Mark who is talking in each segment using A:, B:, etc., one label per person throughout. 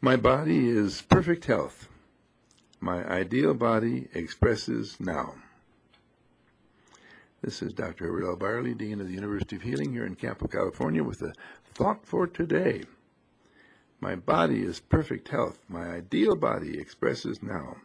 A: My body is perfect health. My ideal body expresses now. This is Dr. Herbert L. Byerly, Dean of the University of Healing here in Campo, California, with a thought for today. My body is perfect health. My ideal body expresses now.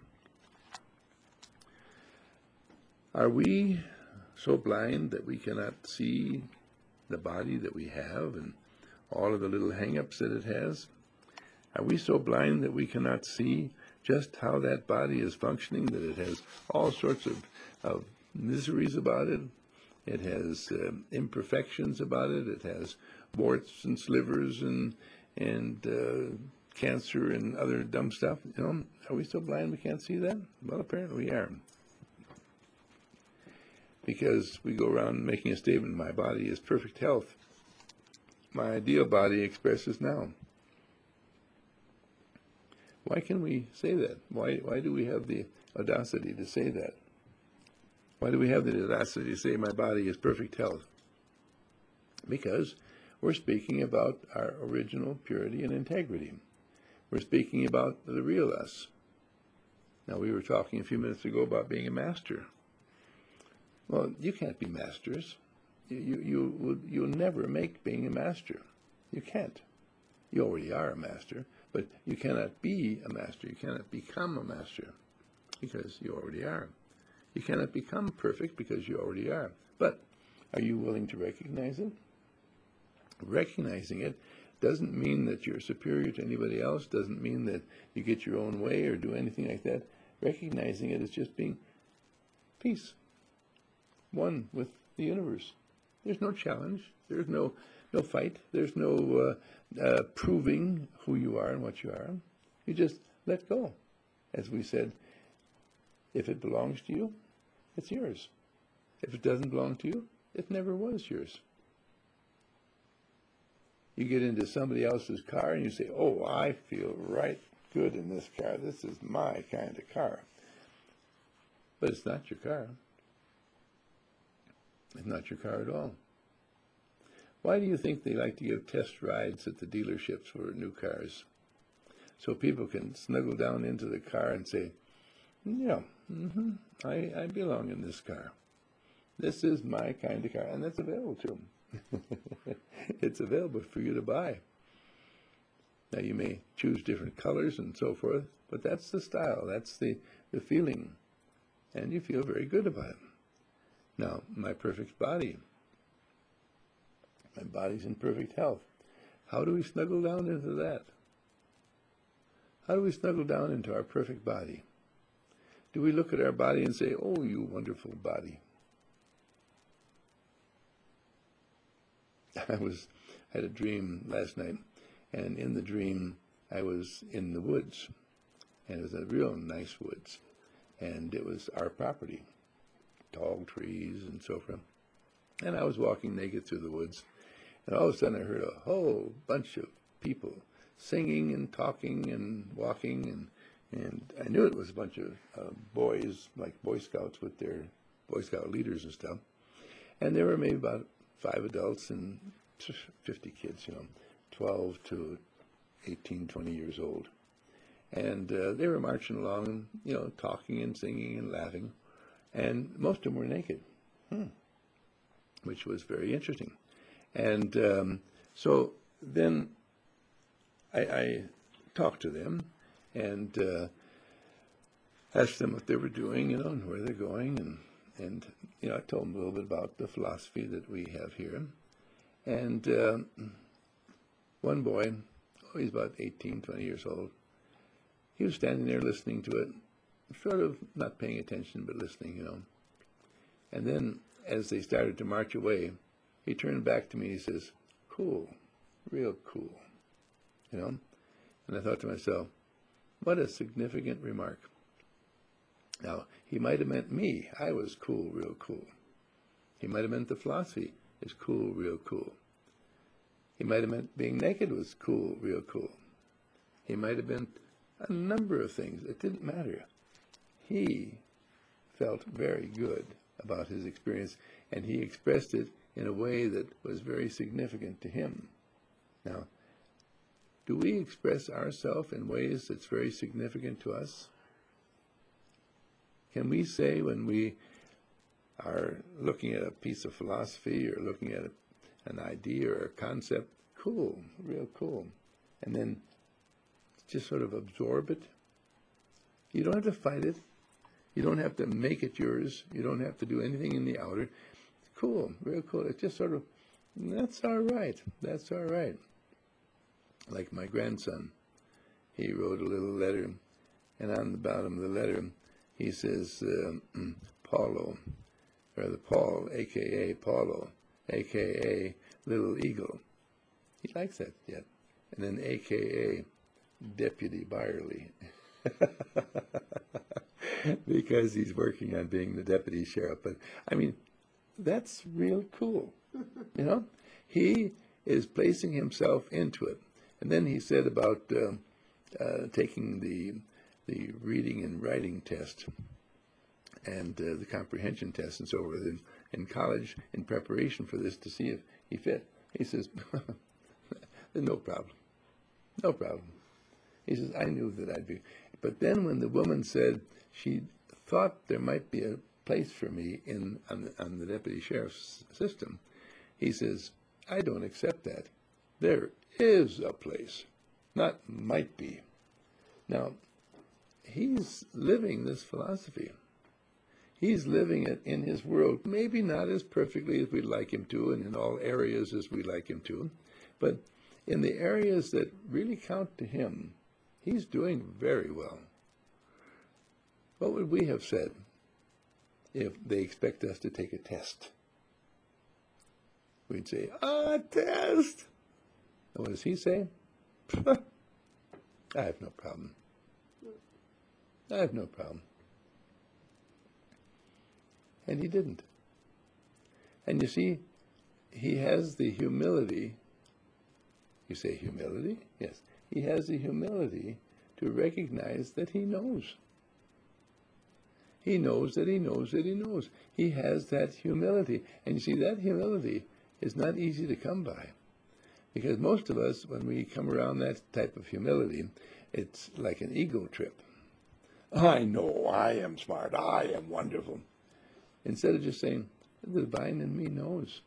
A: Are we so blind that we cannot see the body that we have and all of the little hang-ups that it has? Are we so blind that we cannot see just how that body is functioning, that it has all sorts of miseries about it? It has imperfections about it. It has warts and slivers and cancer and other dumb stuff. Are we so blind we can't see that? Well, apparently we are. Because we go around making a statement, my body is perfect health. My ideal body expresses now. Why can we say that? Why do we have the audacity to say that? Why do we have the audacity to say my body is perfect health? Because we're speaking about our original purity and integrity. We're speaking about the real us. Now, we were talking a few minutes ago about being a master. Well, you can't be masters. You'll never make being a master. You can't. You already are a master, but you cannot be a master. You cannot become a master because you already are. You cannot become perfect because you already are. But are you willing to recognize it? Recognizing it doesn't mean that you're superior to anybody else, doesn't mean that you get your own way or do anything like that. Recognizing it is just being peace, one with the universe. There's no challenge. There's no fight. There's no proving who you are and what you are. You just let go. As we said, if it belongs to you, it's yours. If it doesn't belong to you, it never was yours. You get into somebody else's car and you say, oh, I feel right good in this car. This is my kind of car. But it's not your car. It's not your car at all. Why do you think they like to give test rides at the dealerships for new cars? So people can snuggle down into the car and say, yeah, I belong in this car. This is my kind of car. And that's available to them. It's available for you to buy. Now, you may choose different colors and so forth, but that's the style. That's the feeling. And you feel very good about it. Now, my perfect body. My body's in perfect health. How do we snuggle down into that? How do we snuggle down into our perfect body? Do we look at our body and say, oh, you wonderful body? I had a dream last night, and in the dream I was in the woods, and it was a real nice woods, and it was our property, tall trees and so forth. And I was walking naked through the woods, and all of a sudden I heard a whole bunch of people singing and talking and walking, and I knew it was a bunch of boys, like Boy Scouts with their Boy Scout leaders and stuff. And there were maybe about 5 adults and 50 kids, 12 to 18, 20 years old. And they were marching along, talking and singing and laughing. And most of them were naked, which was very interesting. And so then I talked to them and asked them what they were doing, and where they're going. And I told them a little bit about the philosophy that we have here. And one boy, he's about 18, 20 years old, he was standing there listening to it, sort of not paying attention, but listening, And then as they started to march away, he turned back to me and he says, cool, real cool, And I thought to myself, what a significant remark. Now, he might have meant me. I was cool, real cool. He might have meant the philosophy is cool, real cool. He might have meant being naked was cool, real cool. He might have meant a number of things. It didn't matter. He felt very good about his experience, and he expressed it in a way that was very significant to him. Now, do we express ourselves in ways that's very significant to us? Can we say when we are looking at a piece of philosophy or looking at an idea or a concept, cool, real cool, and then just sort of absorb it? You don't have to fight it. You don't have to make it yours. You don't have to do anything in the outer. Cool, real cool. It's just sort of, that's all right. That's all right. Like my grandson, he wrote a little letter, and on the bottom of the letter, he says, Paulo, or the Paul, a.k.a. Paulo, a.k.a. Little Eagle. He likes that yet. And then a.k.a. Deputy Byerly. Because he's working on being the deputy sheriff. But, I mean, that's real cool. You know? He is placing himself into it. And then he said about taking the reading and writing test and the comprehension test and so forth in college in preparation for this to see if he fit. He says, no problem. No problem. He says, I knew that I'd be. But then when the woman said she thought there might be a place for me on the deputy sheriff's system, he says, I don't accept that. There is a place, not might be. Now, he's living this philosophy. He's living it in his world, maybe not as perfectly as we'd like him to, and in all areas as we'd like him to, but in the areas that really count to him, he's doing very well. What would we have said if they expect us to take a test? We'd say, a test! And what does he say? I have no problem. I have no problem. And he didn't. And you see, he has the humility. You say humility? Yes. He has the humility to recognize that he knows. He knows that he knows that he knows. He has that humility. And you see, that humility is not easy to come by. Because most of us, when we come around that type of humility, it's like an ego trip. I know, I am smart, I am wonderful. Instead of just saying, the divine in me knows.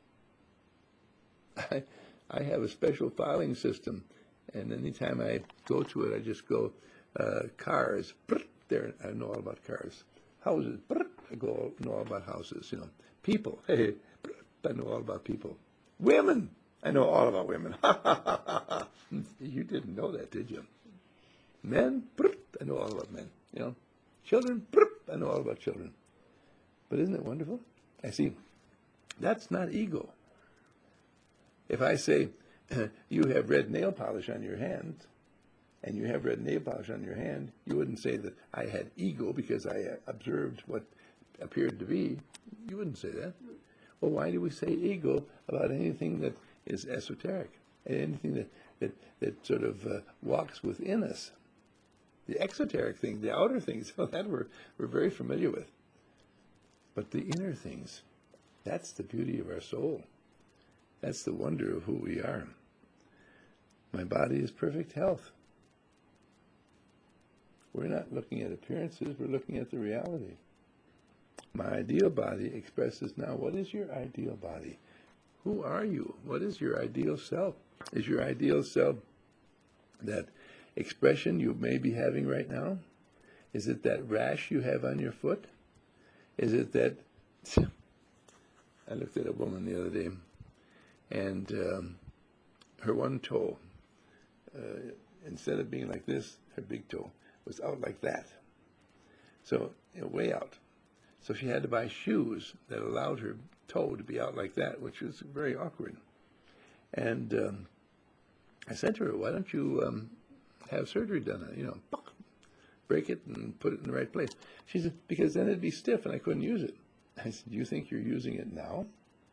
A: I have a special filing system, and anytime I go to it, I just go, cars, there, I know all about cars. Houses, I know all about houses, you know. People, hey, I know all about people. Women, I know all about women. You didn't know that, did you? Men, I know all about men, you know. Children, I know all about children. But isn't it wonderful? I see, that's not ego. If I say, you have red nail polish on your hand, and you have red nail polish on your hand, you wouldn't say that I had ego because I observed what appeared to be. You wouldn't say that. Well, why do we say ego about anything that is esoteric, anything that sort of walks within us? The exoteric thing, the outer things, that we're very familiar with. But the inner things, that's the beauty of our soul. That's the wonder of who we are. My body is perfect health. We're not looking at appearances, we're looking at the reality. My ideal body expresses now, what is your ideal body? Who are you? What is your ideal self? Is your ideal self that expression you may be having right now? Is it that rash you have on your foot? Is it that... I looked at a woman the other day, and her one toe, instead of being like this, her big toe was out like that. So, way out. So she had to buy shoes that allowed her toe to be out like that, which was very awkward. And I said to her, why don't you have surgery done on it, break it and put it in the right place. She said, because then it'd be stiff and I couldn't use it. I said, do you think you're using it now?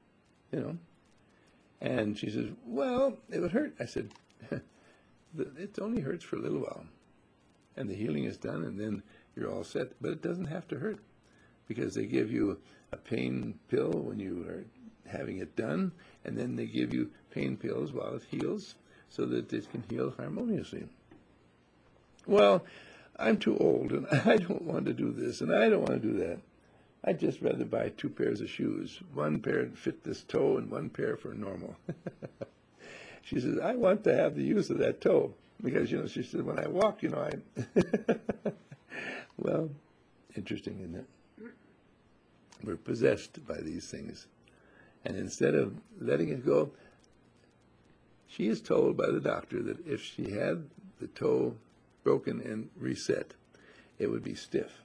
A: And she says, well, it would hurt. I said, it only hurts for a little while. And the healing is done and then you're all set. But it doesn't have to hurt because they give you a pain pill when you are having it done, and then they give you pain pills while it heals. so that it can heal harmoniously. Well, I'm too old, and I don't want to do this, and I don't want to do that. I'd just rather buy 2 pairs of shoes, 1 pair to fit this toe and 1 pair for normal. She says, I want to have the use of that toe, because, she said, when I walk, I... Well, interesting, isn't it? We're possessed by these things. And instead of letting it go, she is told by the doctor that if she had the toe broken and reset, it would be stiff.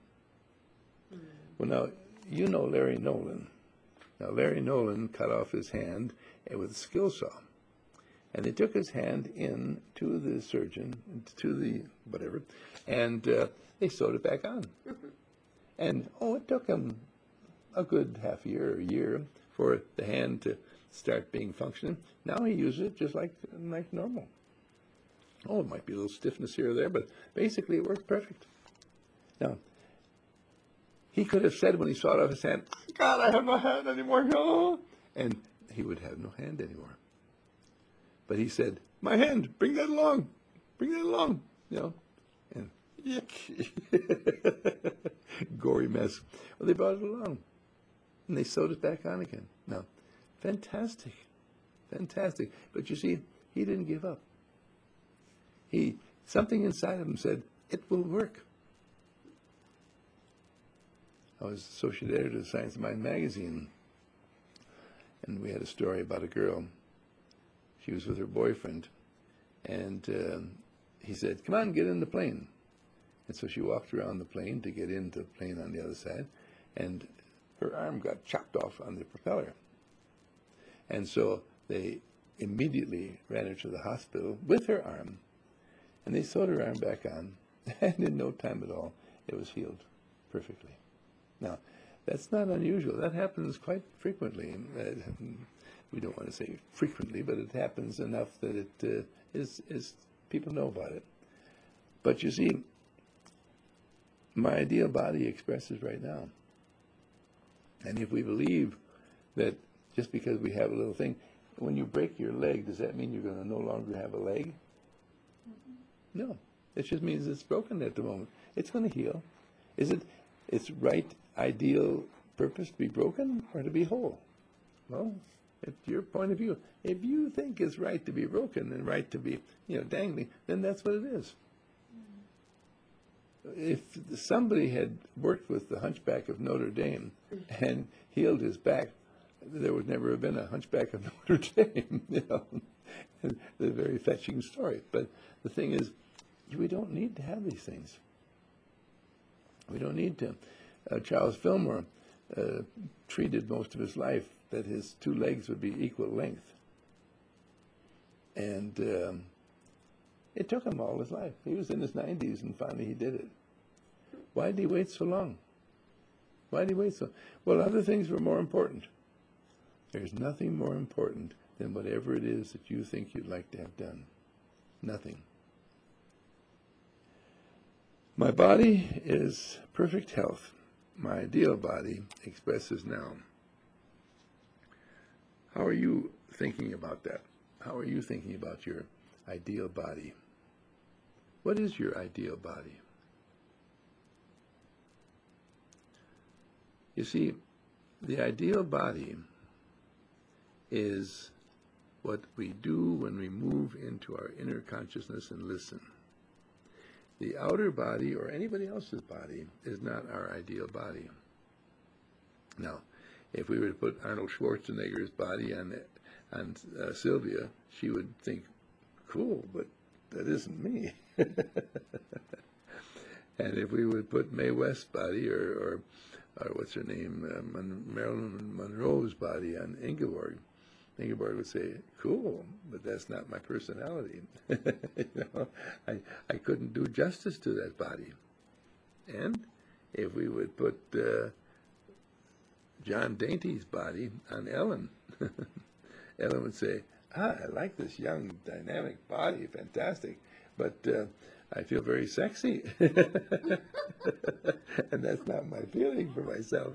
A: Well, now, Larry Nolan. Now, Larry Nolan cut off his hand with a skill saw. And they took his hand in to the surgeon, to the whatever, and they sewed it back on. And, it took him a good half year or a year for the hand to start being functioning. Now he uses it just like normal. It might be a little stiffness here or there, but basically it works perfect. Now, he could have said when he sawed off his hand, God, I have no hand anymore. No. And he would have no hand anymore. But he said, my hand, bring that along. Bring that along. And yuck. Gory mess. Well, they brought it along. And they sewed it back on again. Now, fantastic. Fantastic. But you see, he didn't give up. Something inside of him said, it will work. I was associate editor of Science of Mind magazine, and we had a story about a girl. She was with her boyfriend, and he said, come on, get in the plane. And so she walked around the plane to get into the plane on the other side, and her arm got chopped off on the propeller. And so they immediately ran her to the hospital with her arm, and they sewed her arm back on, and in no time at all, it was healed perfectly. Now, that's not unusual. That happens quite frequently. We don't want to say frequently, but it happens enough that it is people know about it. But you see, my ideal body expresses right now. And if we believe that just because we have a little thing, when you break your leg, does that mean you're going to no longer have a leg? No. It just means it's broken at the moment. It's going to heal. Is it its right, ideal purpose to be broken or to be whole? Well, it's your point of view. If you think it's right to be broken and right to be, dangling, then that's what it is. If somebody had worked with the Hunchback of Notre Dame and healed his back, there would never have been a Hunchback of Notre Dame. It's a very fetching story. But the thing is, we don't need to have these things. We don't need to. Charles Fillmore treated most of his life that his 2 legs would be equal length. And it took him all his life. He was in his 90s, and finally he did it. Why did he wait so long? Why did he wait so long? Well, other things were more important. There's nothing more important than whatever it is that you think you'd like to have done. Nothing. My body is perfect health. My ideal body expresses now. How are you thinking about that? How are you thinking about your ideal body? What is your ideal body? You see, the ideal body is what we do when we move into our inner consciousness and listen. The outer body, or anybody else's body, is not our ideal body. Now, if we were to put Arnold Schwarzenegger's body on Sylvia, she would think, cool, but that isn't me. And if we would put Mae West's body, or what's her name, Marilyn Monroe's body on Ingeborg would say, cool, but that's not my personality. I couldn't do justice to that body. And if we would put John Dainty's body on Ellen, Ellen would say, I like this young, dynamic body, fantastic, but I feel very sexy. And that's not my feeling for myself,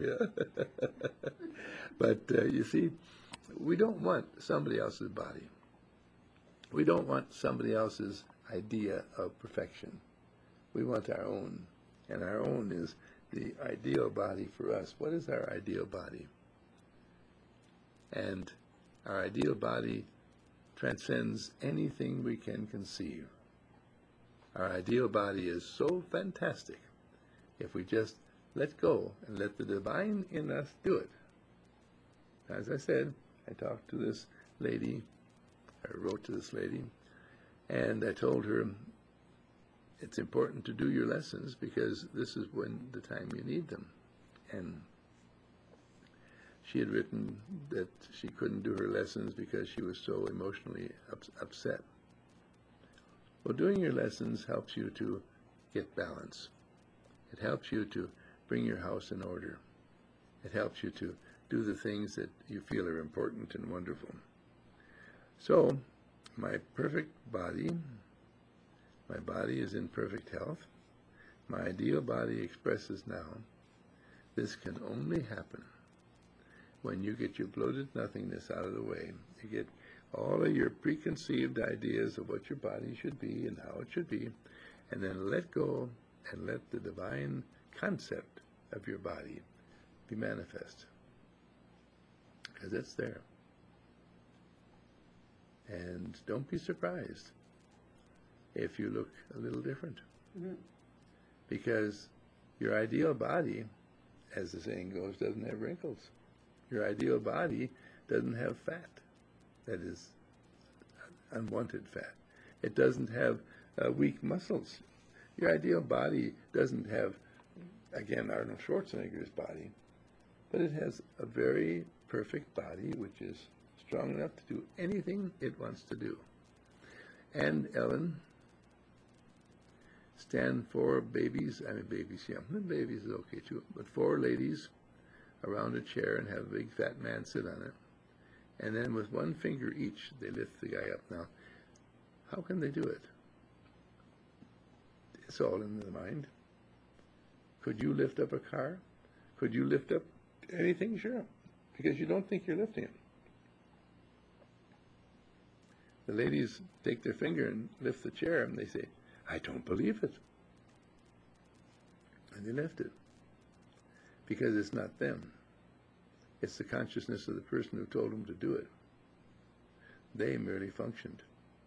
A: But you see, we don't want somebody else's body. We don't want somebody else's idea of perfection. We want our own. And our own is the ideal body for us. What is our ideal body? And our ideal body transcends anything we can conceive. Our ideal body is so fantastic if we just let go and let the divine in us do it. As I said, I talked to this lady, I wrote to this lady, and I told her it's important to do your lessons because this is when the time you need them. And she had written that she couldn't do her lessons because she was so emotionally upset. Well, doing your lessons helps you to get balance. It helps you to bring your house in order. It helps you to do the things that you feel are important and wonderful. So, my perfect body, my body is in perfect health. My ideal body expresses now. This can only happen when you get your bloated nothingness out of the way. You get all of your preconceived ideas of what your body should be and how it should be, and then let go and let the divine concept of your body be manifest. Because it's there. And don't be surprised if you look a little different. Mm-hmm. Because your ideal body, as the saying goes, doesn't have wrinkles. Your ideal body doesn't have fat. That is unwanted fat. It doesn't have weak muscles. Your ideal body doesn't have, again, Arnold Schwarzenegger's body, but it has a very perfect body which is strong enough to do anything it wants to do. And Ellen, stand 4 babies, babies is okay too, but 4 ladies around a chair and have a big fat man sit on it. And then with 1 finger each, they lift the guy up. Now, how can they do it? It's all in the mind. Could you lift up a car? Could you lift up anything? Sure. Because you don't think you're lifting it. The ladies take their finger and lift the chair, and they say, I don't believe it. And they lift it. Because it's not them. It's the consciousness of the person who told them to do it. They merely functioned.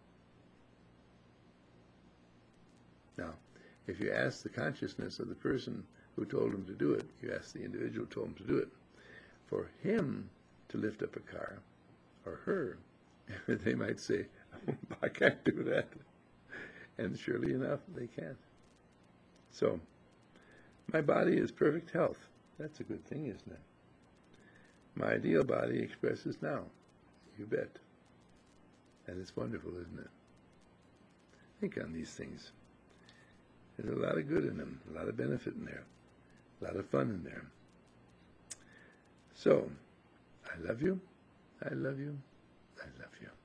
A: Now, if you ask the consciousness of the person who told them to do it, you ask the individual who told them to do it, for him to lift up a car, or her, they might say, I can't do that. And surely enough, they can't. So, my body is perfect health. That's a good thing, isn't it? My ideal body expresses now. You bet. And it's wonderful, isn't it? Think on these things. There's a lot of good in them, a lot of benefit in there, a lot of fun in there. So, I love you, I love you, I love you.